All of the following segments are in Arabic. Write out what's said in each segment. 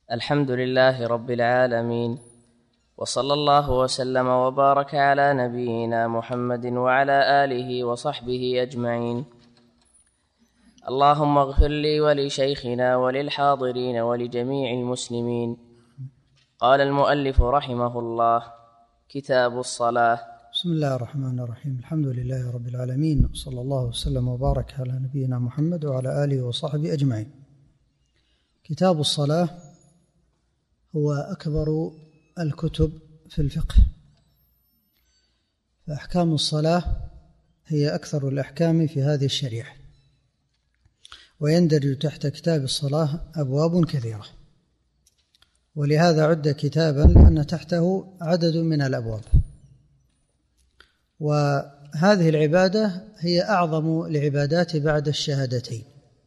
الحمد لله رب العالمين، وصلى الله وسلم وبارك على نبينا محمد وعلى آله وصحبه أجمعين. اللهم اغفر لي ولشيخنا وللحاضرين ولجميع المسلمين. قال المؤلف رحمه الله: كتاب الصلاة. بسم الله الرحمن الرحيم. الحمد لله رب العالمين، وصلى الله وسلم وبارك على نبينا محمد وعلى آله وصحبه أجمعين. كتاب الصلاة هو أكبر الكتب في الفقه، فأحكام الصلاة هي أكثر الأحكام في هذه الشريعة، ويندرج تحت كتاب الصلاة أبواب كثيرة، ولهذا عد كتابا لأن تحته عدد من الأبواب. وهذه العبادة هي أعظم العبادات بعد الشهادتين،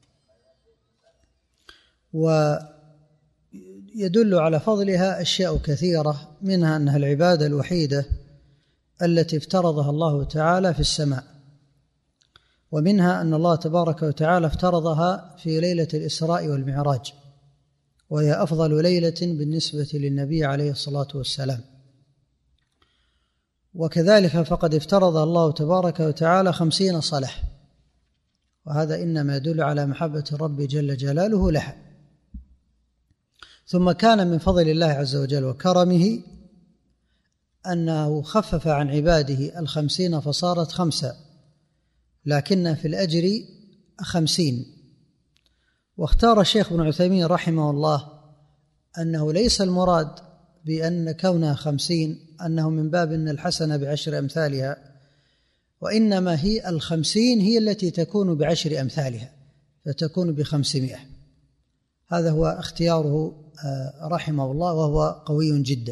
ويدل على فضلها أشياء كثيرة، منها أنها العبادة الوحيدة التي افترضها الله تعالى في السماء، ومنها أن الله تبارك وتعالى افترضها في ليلة الإسراء والمعراج، وهي أفضل ليلة بالنسبة للنبي عليه الصلاة والسلام. وكذلك فقد افترض الله تبارك وتعالى 50 صلاة، وهذا إنما يدل على محبة الرب جل جلاله لها. ثم كان من فضل الله عز وجل وكرمه أنه خفف عن عباده 50 فصارت 5، لكن في الأجر 50. واختار الشيخ ابن عثيمين رحمه الله أنه ليس المراد بأن كونها 50 أنه من باب أن الحسنة ب10 أمثالها، وإنما هي 50 هي التي تكون ب10 أمثالها، فتكون ب500. هذا هو اختياره رحمه الله، وهو قوي جدا.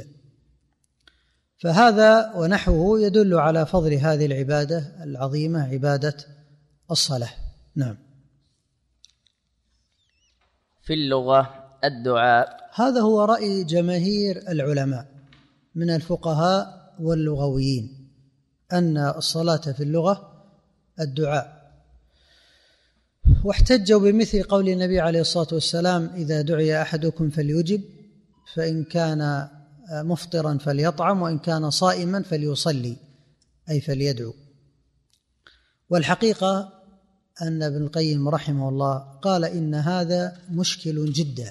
فهذا ونحوه يدل على فضل هذه العبادة العظيمة، عبادة الصلاة. نعم. في اللغة الدعاء. هذا هو رأي جماهير العلماء من الفقهاء واللغويين، أن الصلاة في اللغة الدعاء، واحتجوا بمثل قول النبي عليه الصلاة والسلام: إذا دعي أحدكم فليجب، فإن كان مفطرا فليطعم، وإن كان صائما فليصلي، أي فليدعو. والحقيقة أن ابن القيم رحمه الله قال إن هذا مشكل جدا،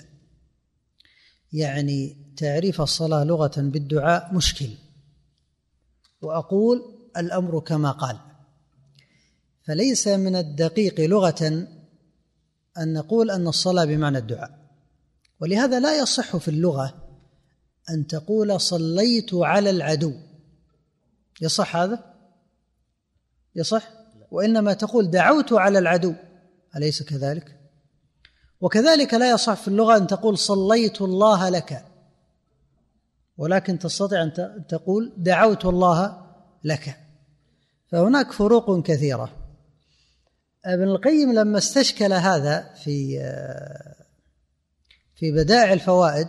يعني تعريف الصلاة لغة بالدعاء مشكل، وأقول الأمر كما قال. فليس من الدقيق لغة أن نقول أن الصلاة بمعنى الدعاء، ولهذا لا يصح في اللغة أن تقول صليت على العدو. يصح هذا؟ يصح؟ وإنما تقول دعوت على العدو، أليس كذلك؟ وكذلك لا يصح في اللغة أن تقول صليت الله لك، ولكن تستطيع أن تقول دعوت الله لك. فهناك فروق كثيرة. ابن القيم لما استشكل هذا في بدائع الفوائد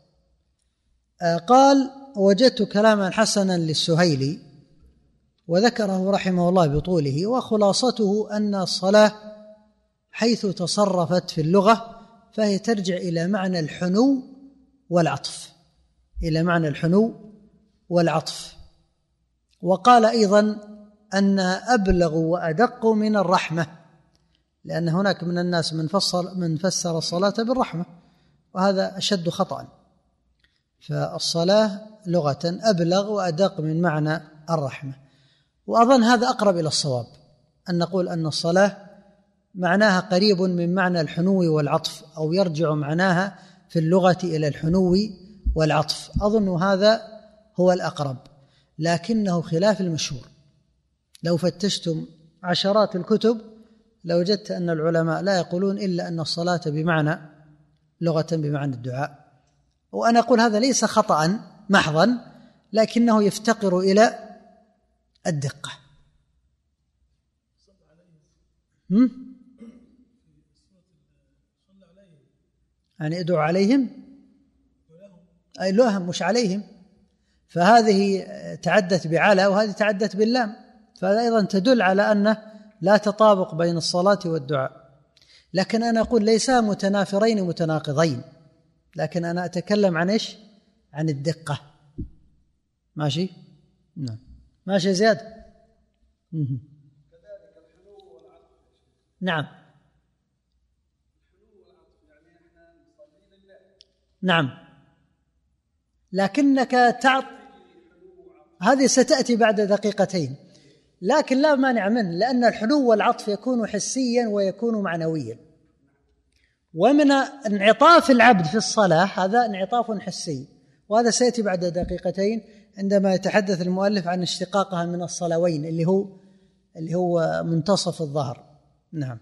قال: وجدت كلاما حسنا للسهيلي وذكره رحمه الله بطوله، وخلاصته أن الصلاة حيث تصرفت في اللغة فهي ترجع إلى معنى الحنو والعطف، إلى معنى الحنو والعطف. وقال أيضا أن أبلغ وأدق من الرحمة، لأن هناك من الناس من فسر الصلاة بالرحمة، وهذا أشد خطأ. فالصلاة لغة أبلغ وأدق من معنى الرحمة، وأظن هذا أقرب إلى الصواب، أن نقول أن الصلاة معناها قريب من معنى الحنو والعطف، أو يرجع معناها في اللغة إلى الحنو والعطف. أظن هذا هو الأقرب، لكنه خلاف المشهور. لو فتشتم عشرات الكتب لوجدت أن العلماء لا يقولون إلا أن الصلاة بمعنى لغة بمعنى الدعاء. وأنا أقول هذا ليس خطأ محضا، لكنه يفتقر إلى الدقة. يعني ادعو عليهم، أي لهم مش عليهم، فهذه تعدت بعلى وهذه تعدت باللام، فهذا أيضا تدل على أنه لا تطابق بين الصلاة والدعاء. لكن أنا أقول ليسا متنافرين متناقضين، لكن أنا أتكلم عن إيش؟ عن الدقة. ماشي؟ نعم. ماشي زياد؟ نعم نعم، لكنك هذه ستأتي بعد دقيقتين، لكن لا مانع منه، لأن الحلو والعطف يكون حسيا ويكون معنويا، ومن انعطاف العبد في الصلاة هذا انعطاف حسي، وهذا سيأتي بعد دقيقتين عندما يتحدث المؤلف عن اشتقاقها من الصلوين اللي هو منتصف الظهر. نعم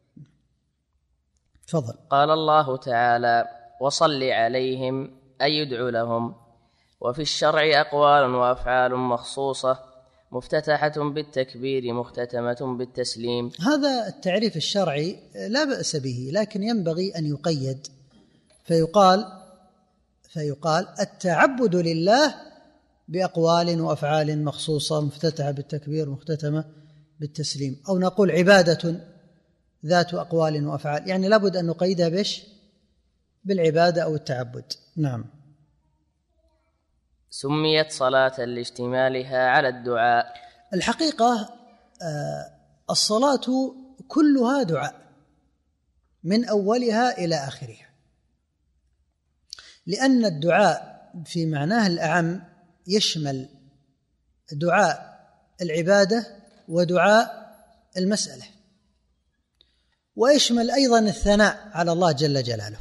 تفضل. قال الله تعالى: وصل عليهم أي يدعو لهم. وفي الشرع أقوال وأفعال مخصوصة مفتتحة بالتكبير مختتمة بالتسليم. هذا التعريف الشرعي لا بأس به، لكن ينبغي أن يقيد، فيقال التعبد لله بأقوال وأفعال مخصوصة مفتتحة بالتكبير مختتمة بالتسليم، أو نقول عبادة ذات أقوال وأفعال، يعني لابد أن نقيدها بالعبادة أو التعبد. نعم. سميت صلاة لاشتمالها على الدعاء. الحقيقة الصلاة كلها دعاء من أولها إلى آخرها، لأن الدعاء في معناه الأعم يشمل دعاء العبادة ودعاء المسألة، ويشمل أيضا الثناء على الله جل جلاله.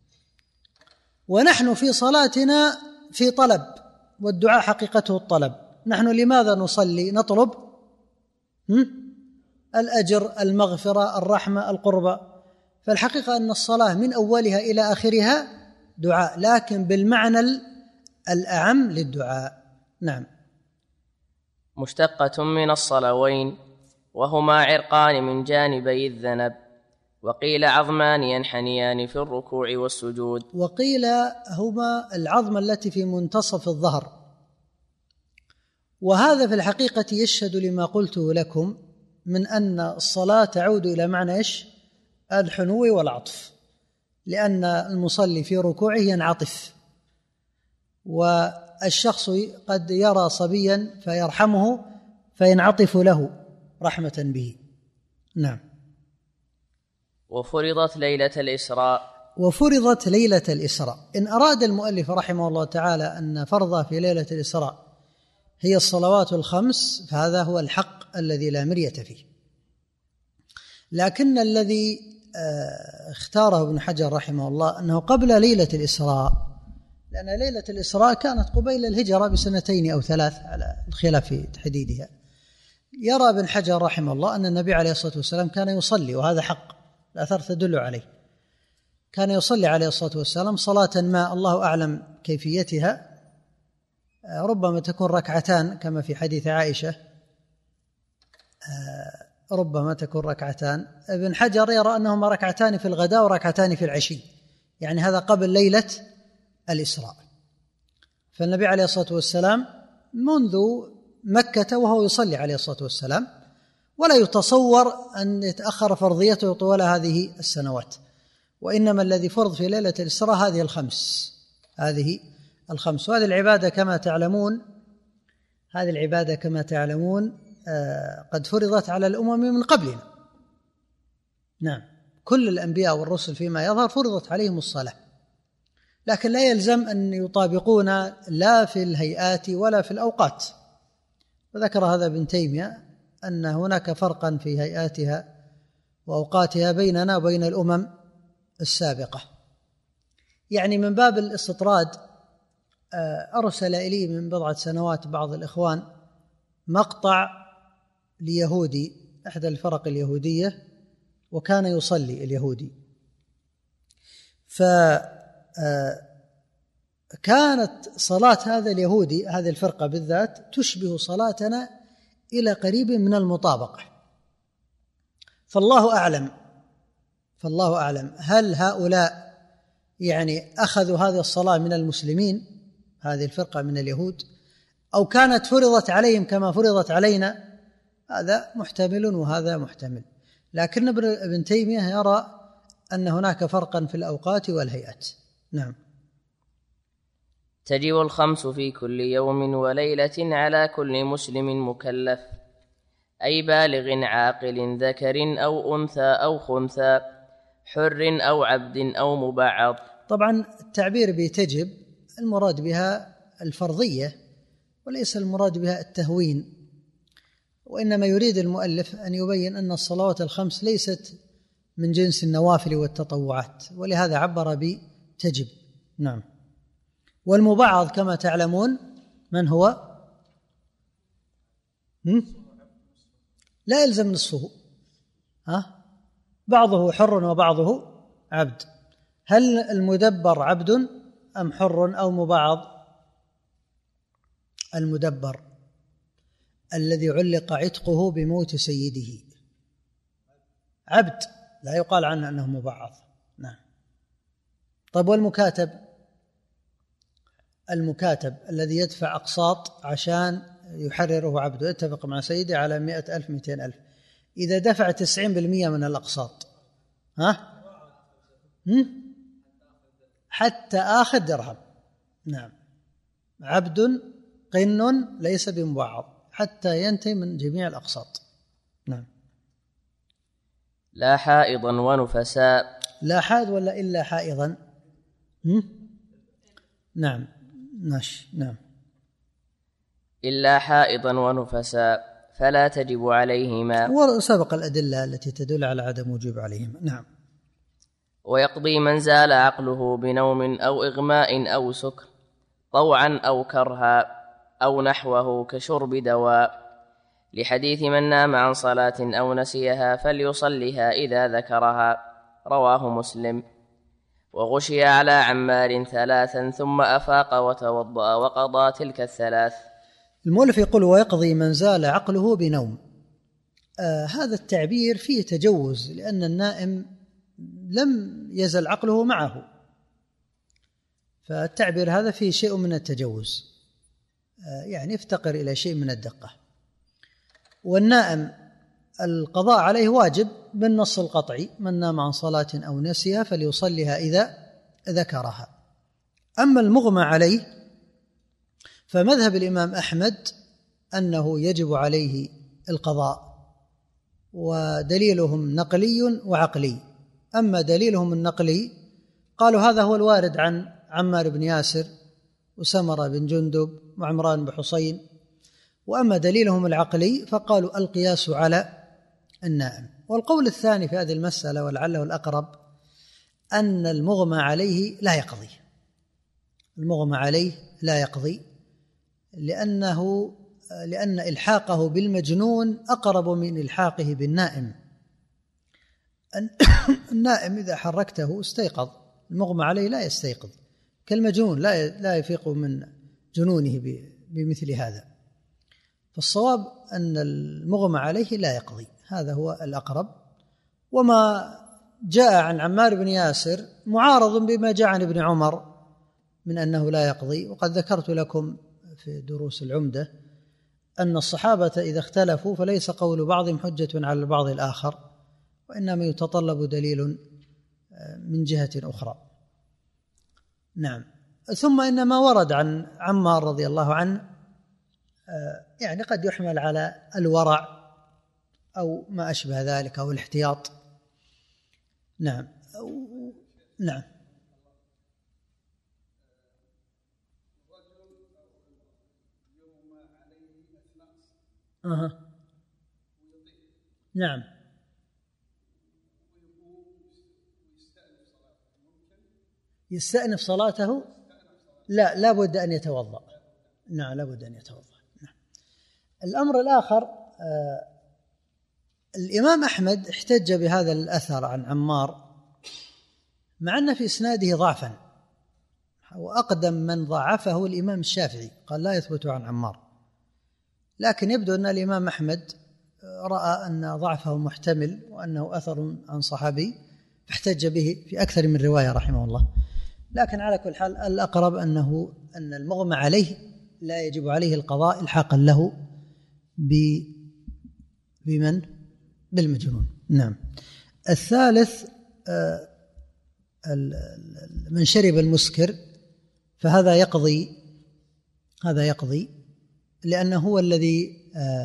ونحن في صلاتنا في طلب، والدعاء حقيقته الطلب. نحن لماذا نصلي؟ نطلب الأجر، المغفرة، الرحمة، القربة. فالحقيقة أن الصلاة من أولها إلى آخرها دعاء، لكن بالمعنى الأعم للدعاء. نعم. مشتقة من الصلوين، وهما عرقان من جانبي الذنب، وقيل عظمان ينحنيان في الركوع والسجود. وقيل هما العظمة التي في منتصف الظهر، وهذا في الحقيقة يشهد لما قلته لكم من أن الصلاة تعود إلى معنى إيش؟ الحنو والعطف، لأن المصلي في ركوعه ينعطف، والشخص قد يرى صبيا فيرحمه فينعطف له رحمة به. نعم. وفرضت ليلة الإسراء. وفرضت ليلة الإسراء. إن أراد المؤلف رحمه الله تعالى أن فرض في ليلة الإسراء هي الصلوات الخمس فهذا هو الحق الذي لا مرية فيه، لكن الذي اختاره ابن حجر رحمه الله أنه قبل ليلة الإسراء، لأن ليلة الإسراء كانت قبيل الهجرة بسنتين أو ثلاث على الخلاف في تحديدها. يرى ابن حجر رحمه الله أن النبي عليه الصلاة والسلام كان يصلي، وهذا حق، الآثار تدل عليه، كان يصلي عليه الصلاة والسلام صلاة ما الله أعلم كيفيتها، ربما تكون ركعتان كما في حديث عائشة، ربما تكون ركعتان. ابن حجر يرى أنهما ركعتان في الغداء وركعتان في العشي، يعني هذا قبل ليلة الإسراء. فالنبي عليه الصلاة والسلام منذ مكة وهو يصلي عليه الصلاة والسلام، ولا يتصور أن يتأخر فرضيته طوال هذه السنوات، وإنما الذي فرض في ليلة الإسراء هذه الخمس، وهذه العبادة كما تعلمون قد فرضت على الأمم من قبلنا. نعم، كل الأنبياء والرسل فيما يظهر فرضت عليهم الصلاة، لكن لا يلزم أن يطابقون لا في الهيئات ولا في الأوقات. وذكر هذا ابن تيمية أن هناك فرقا في هيئاتها وأوقاتها بيننا وبين الأمم السابقة. يعني من باب الاستطراد أرسل إلي من بضعة سنوات بعض الإخوان مقطع ليهودي أحد الفرق اليهودية، وكان يصلي اليهودي، فكانت صلاة هذا اليهودي، هذه الفرقة بالذات، تشبه صلاتنا إلى قريب من المطابقة. فالله أعلم هل هؤلاء يعني أخذوا هذه الصلاة من المسلمين، هذه الفرقة من اليهود، أو كانت فرضت عليهم كما فرضت علينا؟ هذا محتمل وهذا محتمل، لكن ابن تيمية يرى أن هناك فرقا في الأوقات والهيئات. نعم. تجب الخمس في كل يوم وليلة على كل مسلم مكلف، أي بالغ عاقل ذكر أو أنثى أو خنثى، حر أو عبد أو مبعض. طبعا التعبير بتجب المراد بها الفرضية وليس المراد بها التهوين، وإنما يريد المؤلف أن يبين أن الصلوات الخمس ليست من جنس النوافل والتطوعات، ولهذا عبر بتجب. نعم. والمبعض كما تعلمون من هو؟ لا يلزم نصفه، بعضه حر وبعضه عبد. هل المدبر عبد أم حر أو مبعض؟ المدبر الذي علق عتقه بموت سيده عبد، لا يقال عنه أنه مبعض. نعم. طيب والمكاتب؟ المكاتب الذي يدفع أقساط عشان يحرره عبده، يتفق مع سيده على 100,000 200,000، إذا دفع 90% من الأقساط حتى آخر درهم. نعم. عبد قن ليس بمبعض حتى ينتهي من جميع الأقساط. نعم. لا حائضا ونفساء. لا حائض ولا إلا حائضا؟ نعم. نعم. إلا حائضا ونفساء فلا تجب عليهما، وسبق الأدلة التي تدل على عدم وجوب عليهما. نعم. ويقضي من زال عقله بنوم أو إغماء أو سكر طوعا أو كرها أو نحوه كشرب دواء، لحديث من نام عن صلاة أو نسيها فليصلها إذا ذكرها، رواه مسلم. وغشي على عمار 3 ثم أفاق وتوضأ وقضى تلك 3. المؤلف يقول ويقضي من زال عقله بنوم. هذا التعبير فيه تجوز، لأن النائم لم يزل عقله معه، فالتعبير هذا فيه شيء من التجوز، يعني يفتقر إلى شيء من الدقة. والنائم القضاء عليه واجب بالنص القطعي، من نام عن صلاة أو نسيها فليصلها إذا ذكرها. أما المغمى عليه فمذهب الإمام أحمد أنه يجب عليه القضاء، ودليلهم نقلي وعقلي. أما دليلهم النقلي قالوا هذا هو الوارد عن عمار بن ياسر وسمرة بن جندب وعمران بن حسين. وأما دليلهم العقلي فقالوا القياس على النائم. والقول الثاني في هذه المسألة ولعله الأقرب أن المغمى عليه لا يقضي، المغمى عليه لا يقضي، لأن إلحاقه بالمجنون أقرب من إلحاقه بالنائم. النائم إذا حركته استيقظ، المغمى عليه لا يستيقظ، كالمجنون لا يفيق من جنونه بمثل هذا. فالصواب أن المغمى عليه لا يقضي، هذا هو الأقرب. وما جاء عن عمار بن ياسر معارض بما جاء عن ابن عمر من أنه لا يقضي. وقد ذكرت لكم في دروس العمدة أن الصحابة إذا اختلفوا فليس قول بعضهم حجة على البعض الآخر، وإنما يتطلب دليل من جهة أخرى. نعم. ثم إن ما ورد عن عمار رضي الله عنه يعني قد يحمل على الورع أو ما أشبه ذلك أو الاحتياط. نعم. نعم. نعم. يستأنف صلاته؟ لا بد أن يتوضأ. نعم، لا بد أن يتوضأ. نعم. الأمر الآخر، الإمام أحمد احتج بهذا الأثر عن عمار مع أن في إسناده ضعفا، وأقدم من ضعفه الإمام الشافعي، قال لا يثبت عن عمار، لكن يبدو أن الإمام أحمد رأى أن ضعفه محتمل وأنه أثر عن صحابي فاحتج به في أكثر من رواية رحمه الله. لكن على كل حال الأقرب أن المغمى عليه لا يجب عليه القضاء إلحاقا له بمن؟ بالمجنون. نعم. الثالث من شرب المسكر فهذا يقضي، هذا يقضي لأنه هو الذي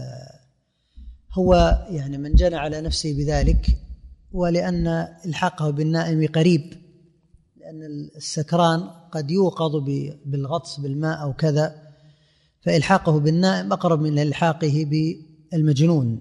هو يعني من جنى على نفسه بذلك، ولأن الحاقه بالنائم قريب، لأن السكران قد يوقظ بالغطس بالماء أو كذا، فإلحاقه بالنائم أقرب من إلحاقه بالمجنون.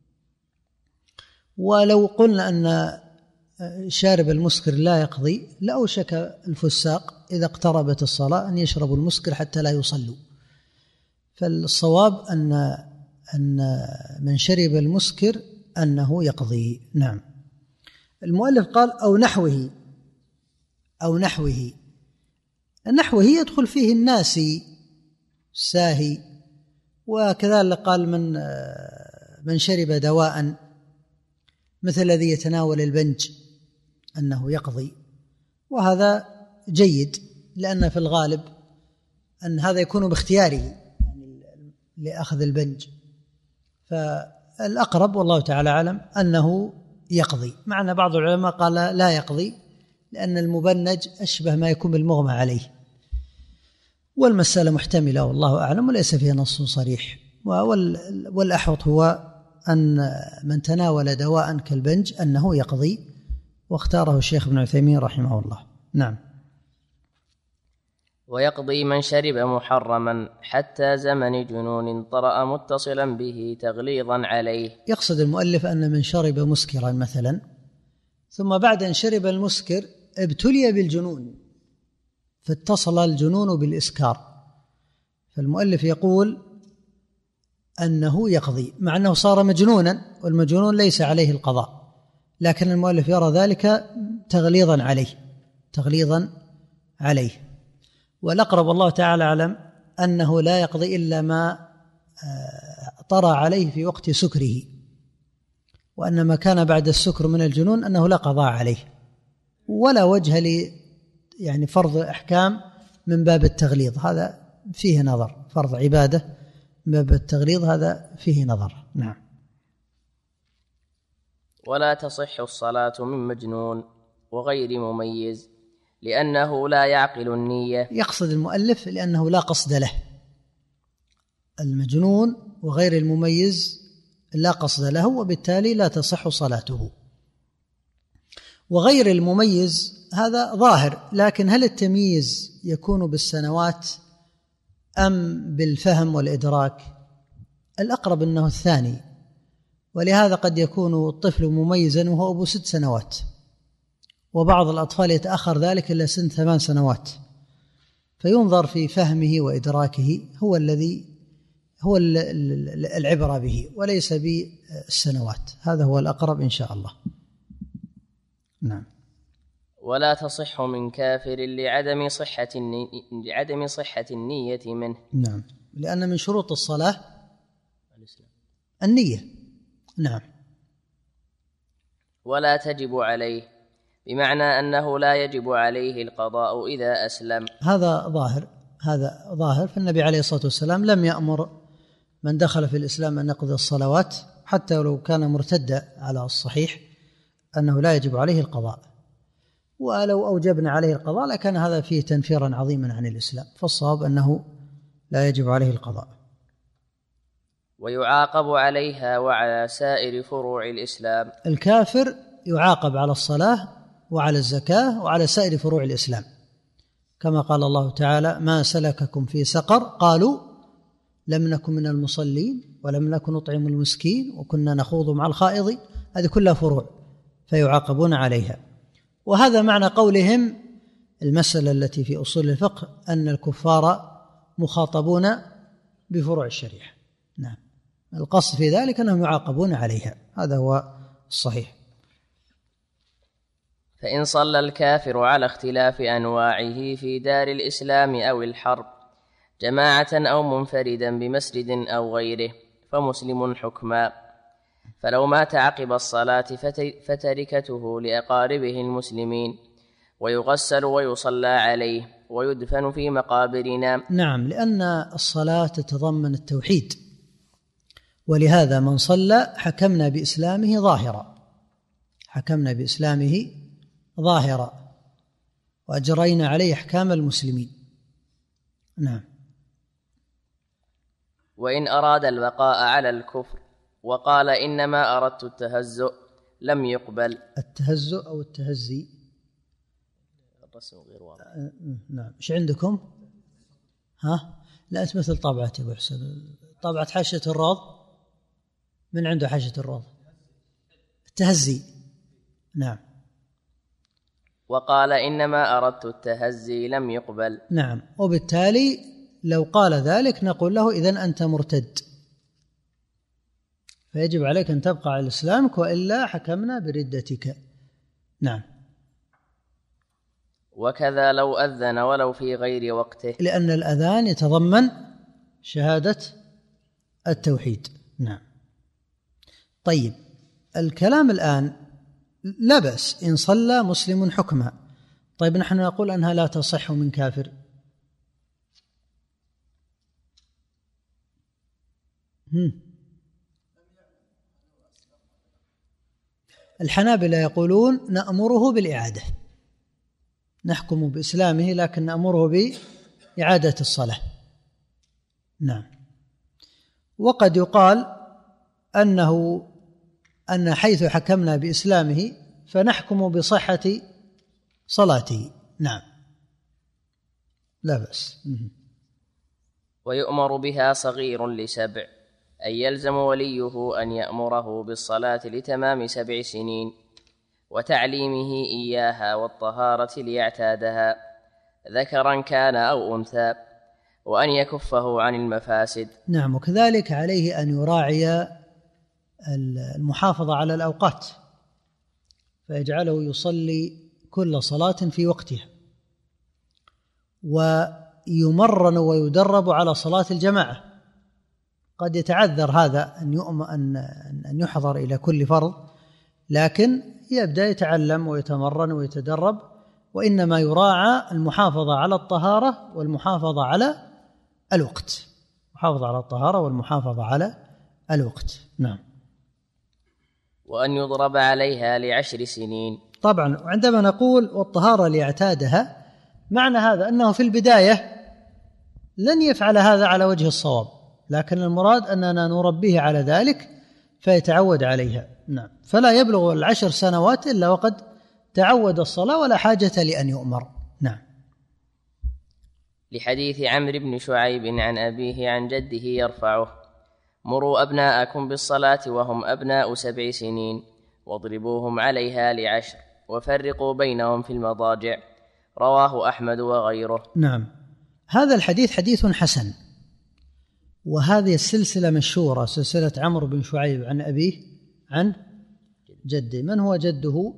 ولو قلنا أن شارب المسكر لا يقضي، لأوشك الفساق إذا اقتربت الصلاة أن يشربوا المسكر حتى لا يصلوا. فالصواب أن من شرب المسكر أنه يقضي. نعم. المؤلف قال أو نحوه، أو نحوه. نحوه يدخل فيه الناسي الساهي، وكذلك قال من شرب دواء مثل الذي يتناول البنج أنه يقضي، وهذا جيد لأن في الغالب أن هذا يكون باختياره يعني لأخذ البنج، فالأقرب والله تعالى أعلم أنه يقضي، مع أن بعض العلماء قال لا يقضي لأن المبنج أشبه ما يكون بالمغمى عليه، والمسألة محتملة والله أعلم وليس فيها نص صريح. والأحوط هو أن من تناول دواء كالبنج أنه يقضي، واختاره الشيخ ابن عثيمين رحمه الله. نعم. ويقضي من شرب محرما حتى زمن جنون طرأ متصلا به تغليظا عليه. يقصد المؤلف أن من شرب مسكرا مثلا ثم بعد أن شرب المسكر ابتلي بالجنون فاتصل الجنون بالإسكار، فالمؤلف يقول أنه يقضي مع أنه صار مجنونا، والمجنون ليس عليه القضاء، لكن المؤلف يرى ذلك تغليظا عليه، تغليظا عليه. والأقرب الله تعالى أعلم أنه لا يقضي إلا ما طرأ عليه في وقت سكره، وأن ما كان بعد السكر من الجنون أنه لا قضاء عليه، ولا وجه يعني فرض أحكام من باب التغليظ، هذا فيه نظر، فرض عبادة من باب التغليظ هذا فيه نظر. نعم. ولا تصح الصلاة من مجنون وغير مميز لأنه لا يعقل النية. يقصد المؤلف لأنه لا قصد له، المجنون وغير المميز لا قصد له، وبالتالي لا تصح صلاته. وغير المميز هذا ظاهر، لكن هل التمييز يكون بالسنوات أم بالفهم والإدراك؟ الأقرب أنه الثاني، ولهذا قد يكون الطفل مميزا وهو أبو 6 سنوات، وبعض الأطفال يتأخر ذلك إلى سن 8 سنوات، فينظر في فهمه وإدراكه، هو الذي هو العبرة به وليس بالسنوات، هذا هو الأقرب إن شاء الله. نعم. ولا تصح من كافر لعدم صحة النية منه. نعم، لأن من شروط الصلاة النية. نعم. ولا تجب عليه بمعنى أنه لا يجب عليه القضاء إذا أسلم. هذا ظاهر، فالنبي عليه الصلاة والسلام لم يأمر من دخل في الإسلام أن يقضي الصلوات حتى لو كان مرتدا على الصحيح أنه لا يجب عليه القضاء، ولو أوجبنا عليه القضاء لكان هذا فيه تنفيرا عظيما عن الإسلام، فالصواب أنه لا يجب عليه القضاء. ويعاقب عليها وعلى سائر فروع الإسلام. الكافر يعاقب على الصلاة وعلى الزكاة وعلى سائر فروع الإسلام، كما قال الله تعالى: ما سلككم في سقر؟ قالوا لم نكن من المصلين ولم نكن نطعم المسكين وكنا نخوض مع الخائضين. هذه كلها فروع فيعاقبون عليها. وهذا معنى قولهم المسألة التي في أصول الفقه أن الكفار مخاطبون بفروع الشريعة. نعم، القصد في ذلك أنهم يعاقبون عليها، هذا هو الصحيح. فإن صلى الكافر على اختلاف أنواعه في دار الإسلام أو الحرب جماعة أو منفردا بمسجد أو غيره فمسلم حكما، فلو مات عقب الصلاة فتركته لأقاربه المسلمين، ويغسل ويصلى عليه ويدفن في مقابرنا. نعم، لأن الصلاة تتضمن التوحيد، ولهذا من صلى حكمنا بإسلامه ظاهرا، حكمنا بإسلامه ظاهرا وأجرينا عليه أحكام المسلمين. نعم. وإن أراد البقاء على الكفر وقال إنما أردت التهزؤ لم يقبل. التهزؤ أو التهزي؟ الرسم غير واضح. نعم. إيش عندكم؟ لا أنت مثل طابعتي أبو حسن، طابعة حاشية الروض. من عنده حاشية الروض؟ التهزي. نعم. وقال إنما أردت التهزي لم يقبل. نعم. وبالتالي لو قال ذلك نقول له إذن أنت مرتد، فيجب عليك أن تبقى على إسلامك وإلا حكمنا بردتك. نعم. وكذا لو أذن ولو في غير وقته، لأن الأذان يتضمن شهادة التوحيد. نعم. طيب، الكلام الآن لا بأس إن صلى مسلم حكما. طيب، نحن نقول أنها لا تصح من كافر. الحنابلة يقولون نأمره بالإعادة، نحكم بإسلامه لكن نأمره بإعادة الصلاة. نعم. وقد يقال أن حيث حكمنا بإسلامه فنحكم بصحة صلاته. نعم، لا بأس. ويؤمر بها صغير لسبع، أي يلزم وليه أن يأمره بالصلاة لتمام 7 سنين وتعليمه إياها والطهارة ليعتادها ذكرا كان أو أنثى، وأن يكفه عن المفاسد. نعم. وكذلك عليه أن يراعي المحافظة على الأوقات، فيجعله يصلي كل صلاة في وقتها، ويمرن ويدرب على صلاة الجماعة. قد يتعذر هذا أن يحضر إلى كل فرض، لكن يبدأ يتعلم ويتمرن ويتدرب، وإنما يراعى المحافظة على الطهارة والمحافظة على الوقت. محافظة على الطهارة والمحافظة على الوقت. نعم. وأن يضرب عليها ل10 سنين. طبعا عندما نقول والطهارة ليعتادها، معنى هذا أنه في البداية لن يفعل هذا على وجه الصواب، لكن المراد أننا نربيه على ذلك فيتعود عليها. نعم. فلا يبلغ 10 سنوات إلا وقد تعود الصلاة ولا حاجة لأن يؤمر. نعم. لحديث عمرو بن شعيب عن أبيه عن جده يرفعه: مروا أبناءكم بالصلاة وهم أبناء 7 سنين واضربوهم عليها ل10 وفرقوا بينهم في المضاجع. رواه أحمد وغيره. نعم. هذا الحديث حديث حسن، وهذه السلسلة مشهورة، سلسلة عمرو بن شعيب عن أبيه عن جده. من هو جده؟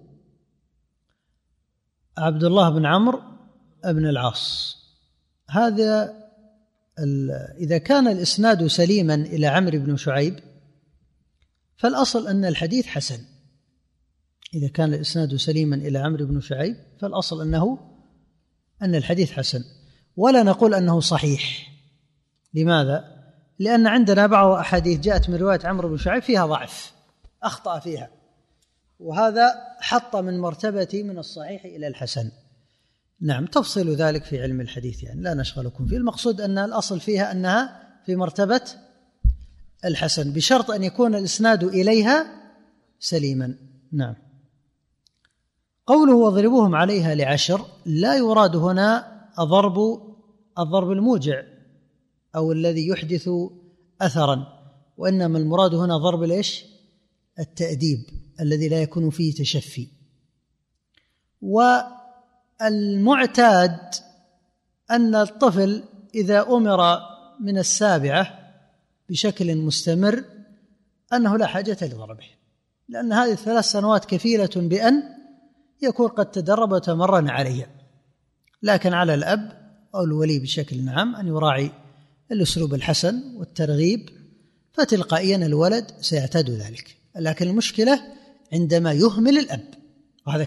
عبد الله بن عمرو بن العاص. هذا إذا كان الإسناد سليما إلى عمرو بن شعيب فالأصل أن الحديث حسن. إذا كان الإسناد سليما إلى عمرو بن شعيب فالأصل أن الحديث حسن، ولا نقول أنه صحيح. لماذا؟ لأن عندنا بعض أحاديث جاءت من رواية عمرو بن شعيب فيها ضعف، أخطأ فيها، وهذا حط من مرتبة من الصحيح إلى الحسن. نعم. تفصيل ذلك في علم الحديث، يعني لا نشغلكم فيه. المقصود أن الأصل فيها أنها في مرتبة الحسن، بشرط أن يكون الإسناد إليها سليما. نعم. قوله واضربوهم عليها ل10 لا يراد هنا الضرب الموجع أو الذي يحدث أثرا، وإنما المراد هنا ضرب التأديب الذي لا يكون فيه تشفي. والمعتاد أن الطفل إذا أمر من 7 بشكل مستمر أنه لا حاجة لضربه، لأن هذه 3 سنوات كفيلة بأن يكون قد تدرب وتمرن عليها. لكن على الأب أو الولي بشكل عام أن يراعي الأسلوب الحسن والترغيب، فتلقائيا الولد سيعتاد ذلك. لكن المشكلة عندما يهمل الأب، وهذا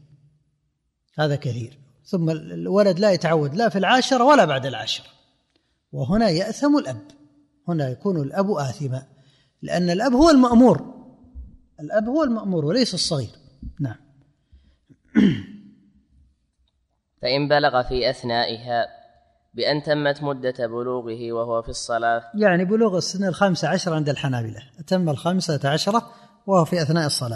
كثير، ثم الولد لا يتعود لا في 10 ولا بعد 10، وهنا يأثم الأب. هنا يكون الأب آثما، لأن الأب هو المأمور وليس الصغير. نعم. فإن بلغ في أثنائها بأن تمت مدة بلوغه وهو في الصلاة، يعني بلوغ السن 15 عند الحنابلة، تم 15 وهو في أثناء الصلاة.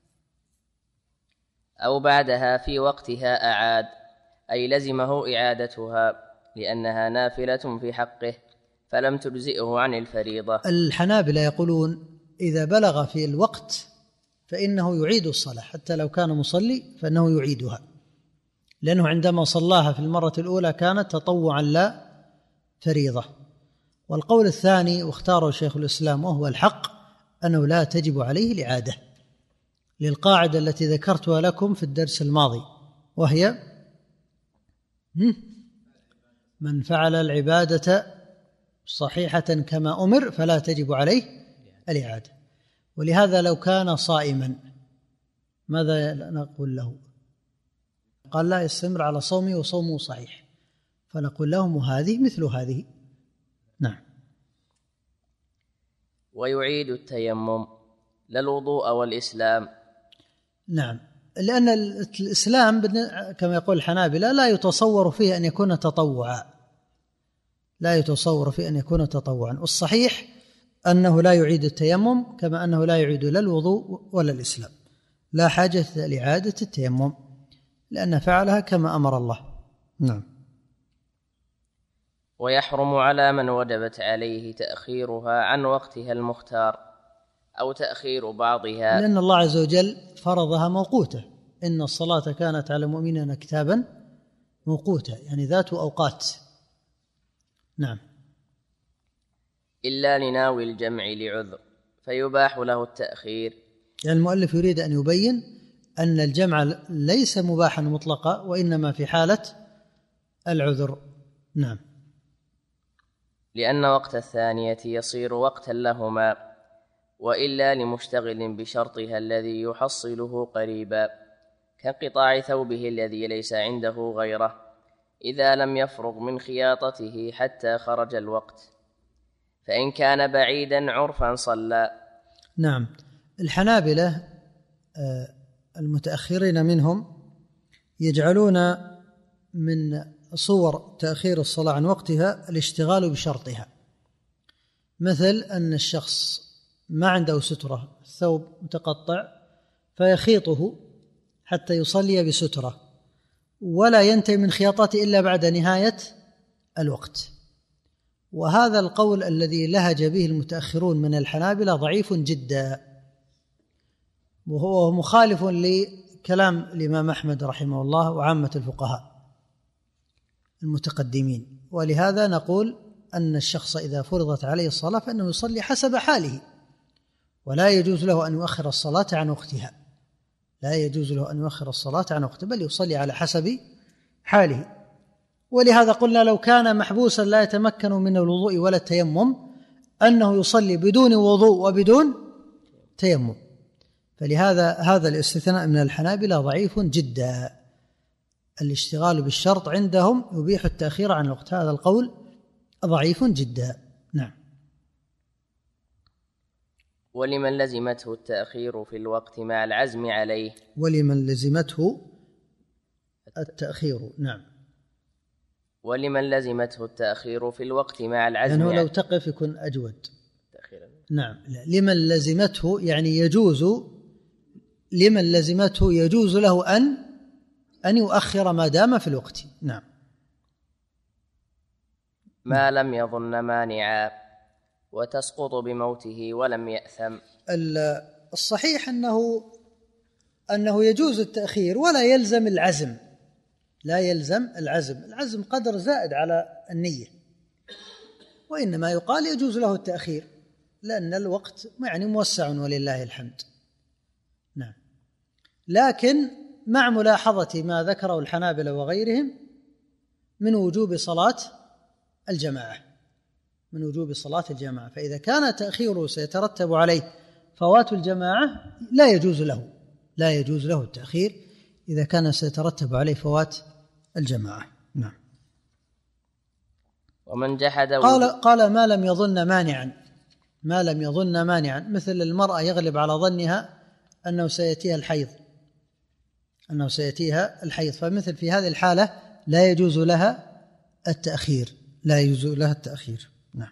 أو بعدها في وقتها أعاد، أي لزمه إعادتها لأنها نافلة في حقه فلم تجزئه عن الفريضة. الحنابلة يقولون إذا بلغ في الوقت فإنه يعيد الصلاة، حتى لو كان مصلي فإنه يعيدها، لأنه عندما صلاها في المرة الأولى كانت تطوعا لا فريضة. والقول الثاني واختاره شيخ الإسلام وهو الحق أنه لا تجب عليه الإعادة، للقاعدة التي ذكرتها لكم في الدرس الماضي، وهي من فعل العبادة صحيحة كما أمر فلا تجب عليه الإعادة. ولهذا لو كان صائما ماذا نقول له؟ قال لا يستمر على صومه وصومه صحيح، فنقول لهم هذه مثل هذه. نعم. ويعيد التيمم لا الوضوء والإسلام. نعم، لأن الإسلام كما يقول الحنابلة لا يتصور فيه أن يكون تطوعا، لا يتصور فيه أن يكون تطوعا، والصحيح أنه لا يعيد التيمم كما أنه لا يعيد لا الوضوء ولا الإسلام، لا حاجة لإعادة التيمم لأن فعلها كما أمر الله. نعم. ويحرم على من وجبت عليه تأخيرها عن وقتها المختار أو تأخير بعضها، لأن الله عز وجل فرضها موقوتة، إن الصلاة كانت على المؤمنين كتابا موقوتا، يعني ذات أوقات. نعم. إلا لناوي الجمع لعذر فيباح له التأخير. يعني المؤلف يريد أن يبين أن الجمع ليس مباحا مطلقا، وإنما في حالة العذر. نعم. لأن وقت الثانية يصير وقتا لهما، وإلا لمشتغل بشرطها الذي يحصله قريبا، كانقطاع ثوبه الذي ليس عنده غيره إذا لم يفرغ من خياطته حتى خرج الوقت، فإن كان بعيدا عرفا صلى. نعم. الحنابلة المتأخرين منهم يجعلون من صور تأخير الصلاة عن وقتها الاشتغال بشرطها، مثل أن الشخص ما عنده سترة، الثوب متقطع فيخيطه حتى يصلي بسترة، ولا ينتهي من خياطته إلا بعد نهاية الوقت. وهذا القول الذي لهج به المتأخرون من الحنابلة ضعيف جدا، وهو مخالف لكلام الإمام أحمد رحمه الله وعامة الفقهاء المتقدمين. ولهذا نقول أن الشخص إذا فرضت عليه الصلاة فإنه يصلي حسب حاله، ولا يجوز له أن يؤخر الصلاة عن وقتها، لا يجوز له أن يؤخر الصلاة عن وقتها، بل يصلي على حسب حاله. ولهذا قلنا لو كان محبوسا لا يتمكن من الوضوء ولا التيمم أنه يصلي بدون وضوء وبدون تيمم. فلهذا هذا الاستثناء من الحنابلة ضعيف جدا. الاشتغال بالشرط عندهم يبيح التأخير عن الوقت، هذا القول ضعيف جدا. نعم. ولمن لزمته التأخير في الوقت مع العزم عليه. ولمن لزمته التأخير. نعم. ولمن لزمته التأخير في الوقت مع العزم يعني لو تقف يكون أجود. نعم. لمن لزمته يعني يجوز، لمن لزمته يجوز له أن يؤخر ما دام في الوقت. نعم. ما لم يظن مانعا وتسقط بموته ولم يأثم. الصحيح أنه يجوز التأخير ولا يلزم العزم، لا يلزم العزم قدر زائد على النية، وإنما يقال يجوز له التأخير لأن الوقت يعني موسع ولله الحمد. نعم. لكن مع ملاحظة ما ذكره الحنابلة وغيرهم من وجوب صلاة الجماعة، فإذا كان تأخيره سيترتب عليه فوات الجماعة لا يجوز له التأخير إذا كان سيترتب عليه فوات الجماعة. نعم. ومن جحد قال ما لم يظن مانعا، مثل المرأة يغلب على ظنها أنه سيأتيها الحيض، فمثل في هذه الحالة لا يجوز لها التأخير، لا يجوز لها التأخير. نعم.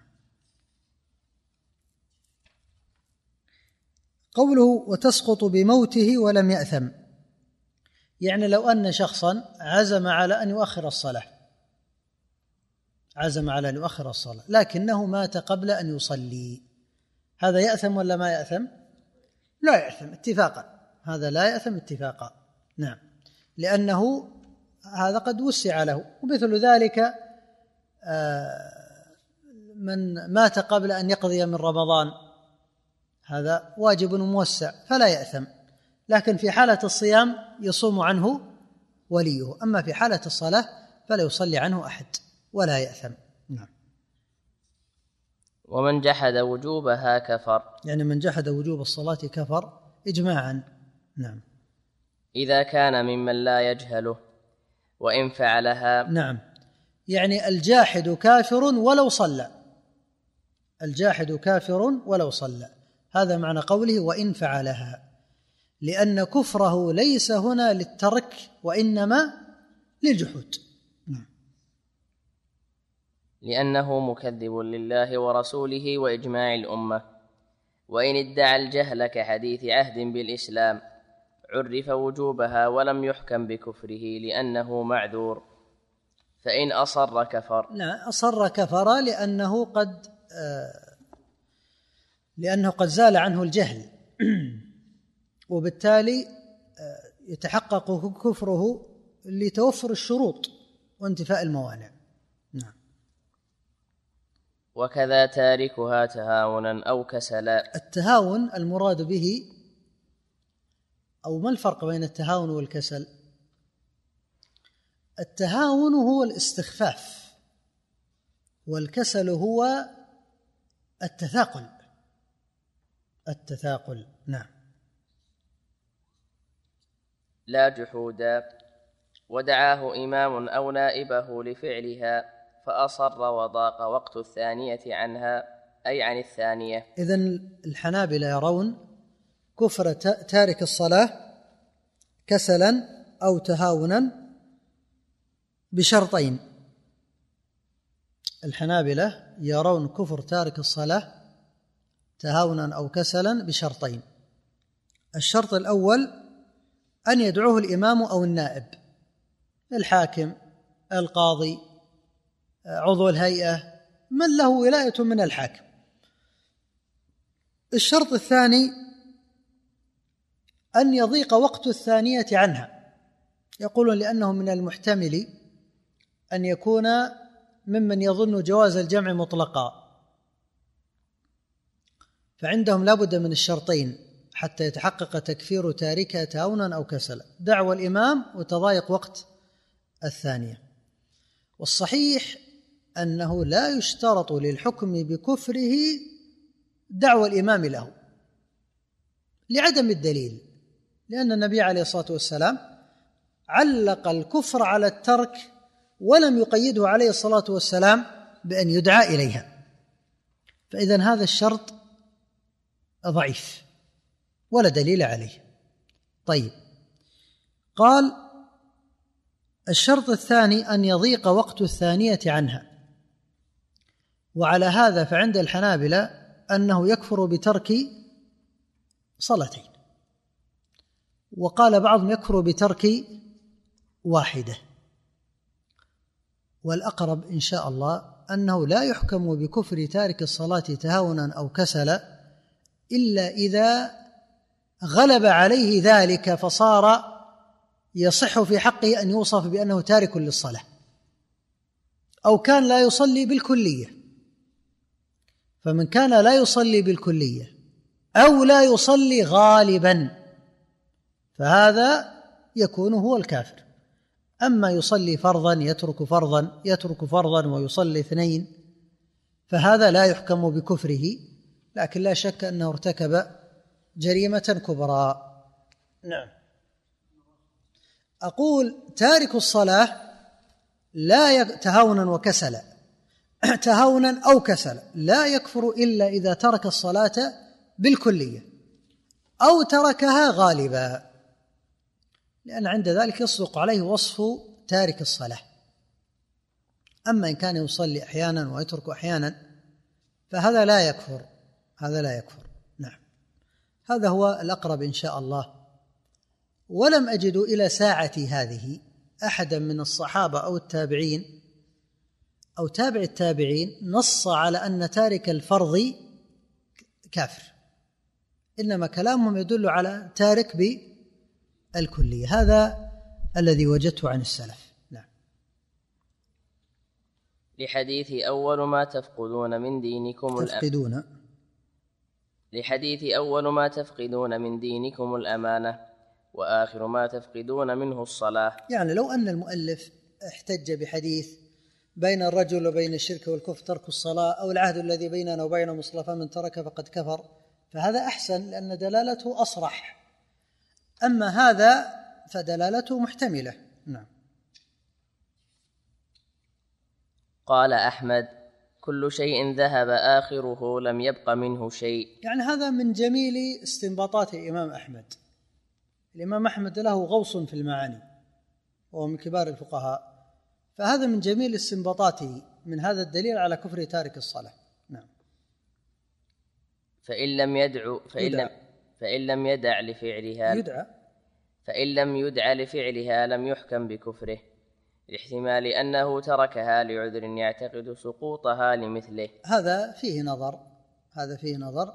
قوله وتسقط بموته ولم يأثم، يعني لو أن شخصا عزم على أن يؤخر الصلاة، لكنه مات قبل أن يصلي، هذا يأثم ولا ما يأثم؟ لا يأثم اتفاقا، هذا لا يأثم اتفاقا. نعم، لأنه هذا قد وسع له. ومثل ذلك من مات قبل أن يقضي من رمضان، هذا واجب موسع فلا يأثم، لكن في حالة الصيام يصوم عنه وليه، أما في حالة الصلاة فلا يصلي عنه أحد ولا يأثم. نعم. ومن جحد وجوبها كفر، يعني من جحد وجوب الصلاة كفر إجماعا. نعم. إذا كان ممن لا يجهله وإن فعلها. نعم، يعني الجاحد كافر ولو صلى، الجاحد كافر ولو صلى، هذا معنى قوله وإن فعلها، لأن كفره ليس هنا للترك وإنما للجحود. لأنه مكذب لله ورسوله وإجماع الأمة. وإن ادعى الجهل كحديث عهد بالإسلام عرف وجوبها ولم يحكم بكفره لأنه معذور، فإن أصر كفر. لا، أصر كفر لأنه قد زال عنه الجهل وبالتالي يتحقق كفره لتوفر الشروط وانتفاء الموانع. نعم. وكذا تاركها تهاونا أو كسلا. التهاون المراد به، أو ما الفرق بين التهاون والكسل؟ التهاون هو الاستخفاف، والكسل هو التثاقل. نعم. لا جحودا. ودعاه إمام أو نائبه لفعلها فأصر وضاق وقت الثانية عنها، أي عن الثانية. إذن الحنابلة يرون كفر تارك الصلاة كسلا أو تهاونا بشرطين. الحنابلة يرون كفر تارك الصلاة تهاونا أو كسلا بشرطين. الشرط الأول أن يدعوه الإمام أو النائب، الحاكم، القاضي، عضو الهيئة، من له ولاية من الحاكم. الشرط الثاني أن يضيق وقت الثانية عنها، يقولون لأنه من المحتمل أن يكون ممن يظن جواز الجمع مطلقا، فعندهم لا بد من الشرطين حتى يتحقق تكفير تاركها تهاونا أو كسلا: دعوى الإمام وتضايق وقت الثانية. والصحيح أنه لا يشترط للحكم بكفره دعوى الإمام له لعدم الدليل، لأن النبي عليه الصلاة والسلام علق الكفر على الترك ولم يقيده عليه الصلاة والسلام بأن يدعى إليها، فإذن هذا الشرط ضعيف ولا دليل عليه. طيب، قال الشرط الثاني أن يضيق وقت الثانية عنها، وعلى هذا فعند الحنابلة أنه يكفر بترك صلاتين، وقال بعضهم يكفر بترك واحدة، والأقرب إن شاء الله أنه لا يحكم بكفر تارك الصلاة تهاونا أو كسلا إلا إذا غلب عليه ذلك فصار يصح في حقه أن يوصف بأنه تارك للصلاة، أو كان لا يصلي بالكلية. فمن كان لا يصلي بالكلية أو لا يصلي غالبا فهذا يكون هو الكافر. أما يصلي فرضا يترك فرضا ويصلي اثنين فهذا لا يحكم بكفره، لكن لا شك أنه ارتكب جريمة كبرى. نعم. أقول تارك الصلاة لا تهاونا وكسلا، تهاونا أو كسلا لا يكفر إلا إذا ترك الصلاة بالكلية أو تركها غالبا، لأن عند ذلك يصدق عليه وصف تارك الصلاة. أما إن كان يصلي أحيانا ويترك أحيانا فهذا لا يكفر، هذا لا يكفر. نعم، هذا هو الأقرب إن شاء الله. ولم أجد إلى ساعتي هذه أحدا من الصحابة أو التابعين أو تابع التابعين نص على أن تارك الفرض كافر، إنما كلامهم يدل على تارك بالكلية. هذا الذي وجدته عن السلف. نعم. لحديث أول ما تفقدون من دينكم لحديث أول ما تفقدون من دينكم الأمانة وآخر ما تفقدون منه الصلاة. يعني لو أن المؤلف احتج بحديث بين الرجل وبين الشرك والكفر ترك الصلاة، أو العهد الذي بيننا وبينهم الصلاة فمن ترك فقد كفر، فهذا أحسن لأن دلالته أصرح. أما هذا فدلالته محتملة. نعم. قال أحمد: كل شيء ذهب آخره لم يبق منه شيء. يعني هذا من جميل استنباطات الإمام أحمد. الإمام أحمد له غوص في المعاني وهو من كبار الفقهاء، فهذا من جميل استنباطاته من هذا الدليل على كفر تارك الصلاة. نعم. فإن لم يدع لفعلها لم يحكم بكفره، لاحتمال أنه تركها لعذر يعتقد سقوطها لمثله. هذا فيه نظر،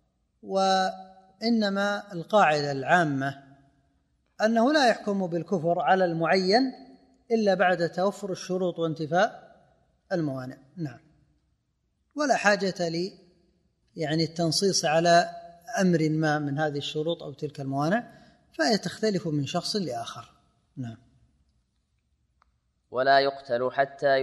وإنما القاعدة العامة أنه لا يحكم بالكفر على المعين إلا بعد توفر الشروط وانتفاء الموانع. نعم. ولا حاجة لي يعني التنصيص على أمر ما من هذه الشروط أو تلك الموانع، فهي تختلف من شخص لآخر. نعم. ولا يقتل حتى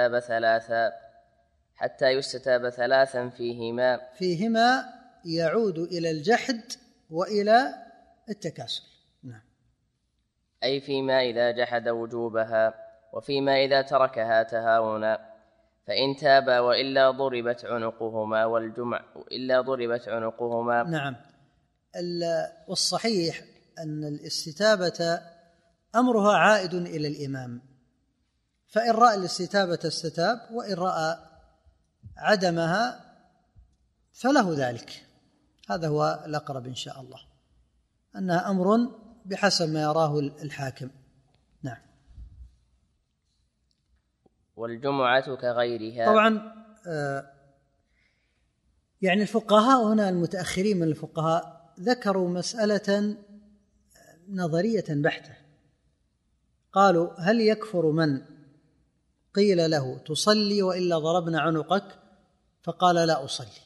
يستتاب ثلاثا فيهما يعود إلى الجحد وإلى التكاسل. نعم. أي فيما إذا جحد وجوبها، وفيما إذا تركها تهاونا، فإن تابا وإلا ضربت عنقهما. نعم. والصحيح أن الاستتابة أمرها عائد إلى الإمام، فإن رأى الاستتابة استتاب، وإن رأى عدمها فله ذلك. هذا هو الأقرب إن شاء الله، أنها أمر بحسب ما يراه الحاكم. نعم. والجمعة كغيرها. طبعا يعني الفقهاء هنا المتأخرين من الفقهاء ذكروا مسألة نظرية بحتة. قالوا: هل يكفر من قيل له تصلي وإلا ضربنا عنقك فقال لا أصلي؟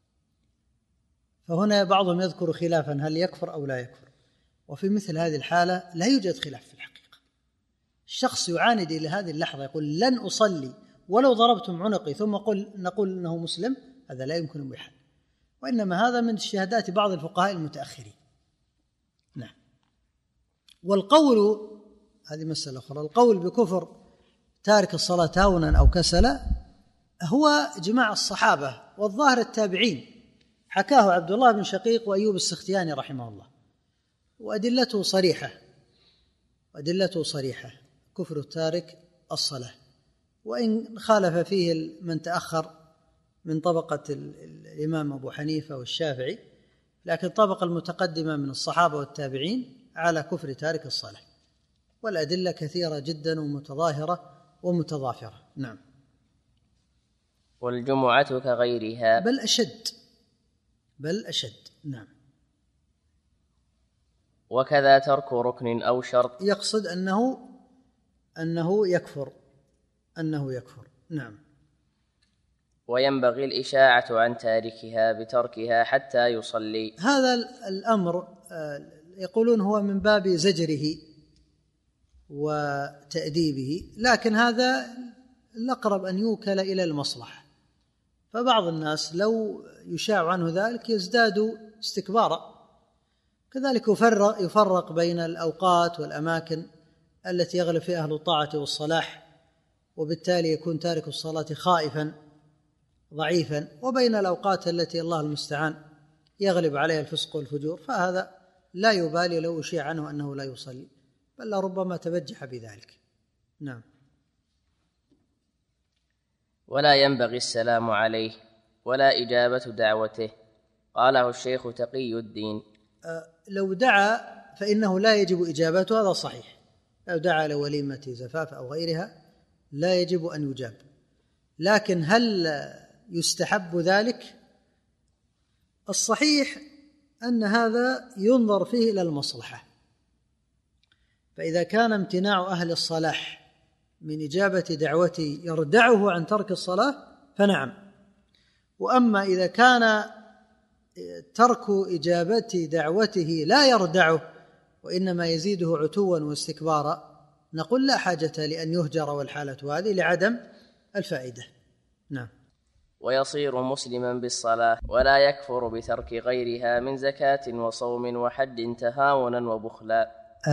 فهنا بعضهم يذكر خلافا هل يكفر أو لا يكفر، وفي مثل هذه الحالة لا يوجد خلاف في الحقيقة. الشخص يعاند إلى هذه اللحظة يقول لن أصلي ولو ضربتم عنقي ثم نقول إنه مسلم، هذا لا يمكن بحال، وإنما هذا من شهادات بعض الفقهاء المتأخرين. نعم. والقول، هذه مسألة أخرى، القول بكفر تارك الصلاة هاونا أو كسلا هو جماع الصحابة والظاهر التابعين، حكاه عبد الله بن شقيق وأيوب السختياني رحمه الله، وأدلته صريحة كفر تارك الصلاة، وإن خالف فيه من تأخر من طبقة الإمام أبو حنيفة والشافعي، لكن الطبقة المتقدمة من الصحابة والتابعين على كفر تارك الصلاة، والأدلة كثيرة جدا ومتظاهرة ومتضافرة. نعم. والجمعة كغيرها بل أشد. نعم. وكذا ترك ركن أو شرط. يقصد أنه يكفر. نعم. وينبغي الإشاعة عن تاركها بتركها حتى يصلي. هذا الأمر يقولون هو من باب زجره وتأديبه، لكن هذا الأقرب أن يوكل إلى المصلحة، فبعض الناس لو يشاع عنه ذلك يزداد استكبارا. كذلك يفرق بين الأوقات والأماكن التي يغلب فيها أهل الطاعة والصلاح، وبالتالي يكون تارك الصلاة خائفا ضعيفا، وبين الأوقات التي الله المستعان يغلب عليها الفسق والفجور، فهذا لا يبالي لو أشيع عنه أنه لا يصلي، بل ربما تبجح بذلك. نعم. ولا ينبغي السلام عليه ولا إجابة دعوته. قاله الشيخ تقي الدين. لو دعا فإنه لا يجب إجابته، هذا صحيح. لو دعا لوليمة زفاف أو غيرها لا يجب أن يجاب، لكن هل يستحب ذلك؟ الصحيح أن هذا ينظر فيه إلى المصلحة، فإذا كان امتناع أهل الصلاح من إجابة دعوته يردعه عن ترك الصلاة فنعم، وأما إذا كان ترك إجابة دعوته لا يردعه وإنما يزيده عتوا واستكبارا نقول لا حاجة لأن يهجر، والحالة هذه لعدم الفائدة. نعم. ويصير مسلما بالصلاة ولا يكفر بترك غيرها من زكاة وصوم وحج تهاونا وبخلا.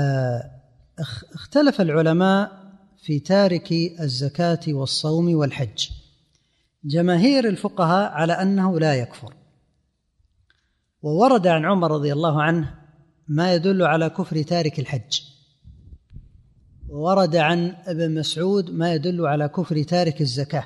اختلف العلماء في تارك الزكاة والصوم والحج. جماهير الفقهاء على أنه لا يكفر، وورد عن عمر رضي الله عنه ما يدل على كفر تارك الحج، وورد عن ابن مسعود ما يدل على كفر تارك الزكاة،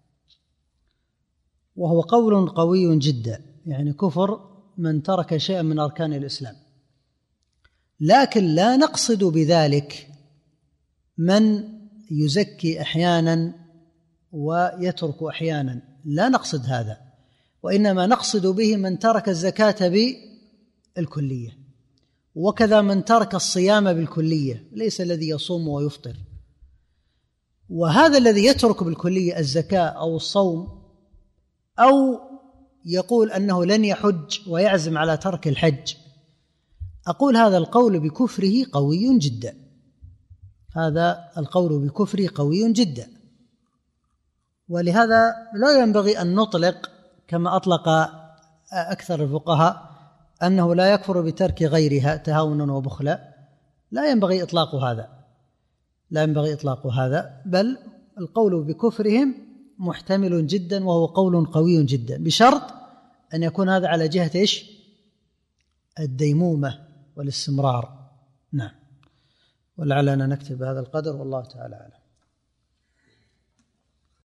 وهو قول قوي جدا، يعني كفر من ترك شيئا من أركان الإسلام. لكن لا نقصد بذلك من يزكي أحيانا ويترك أحيانا، لا نقصد هذا، وإنما نقصد به من ترك الزكاة بالكلية، وكذا من ترك الصيام بالكلية، ليس الذي يصوم ويفطر. وهذا الذي يترك بالكلية الزكاة أو الصوم، أو يقول أنه لن يحج ويعزم على ترك الحج، أقول هذا القول بكفره قوي جدا، هذا القول بكفره قوي جدا. ولهذا لا ينبغي أن نطلق كما أطلق أكثر الفقهاء أنه لا يكفر بترك غيرها تهاونا وبخلا، لا ينبغي إطلاق هذا، لا ينبغي إطلاق هذا، بل القول بكفرهم محتمل جدا وهو قول قوي جدا، بشرط أن يكون هذا على جهة إيش؟ الديمومة والاستمرار. نعم. ولعلنا نكتب هذا القدر، والله تعالى أعلم.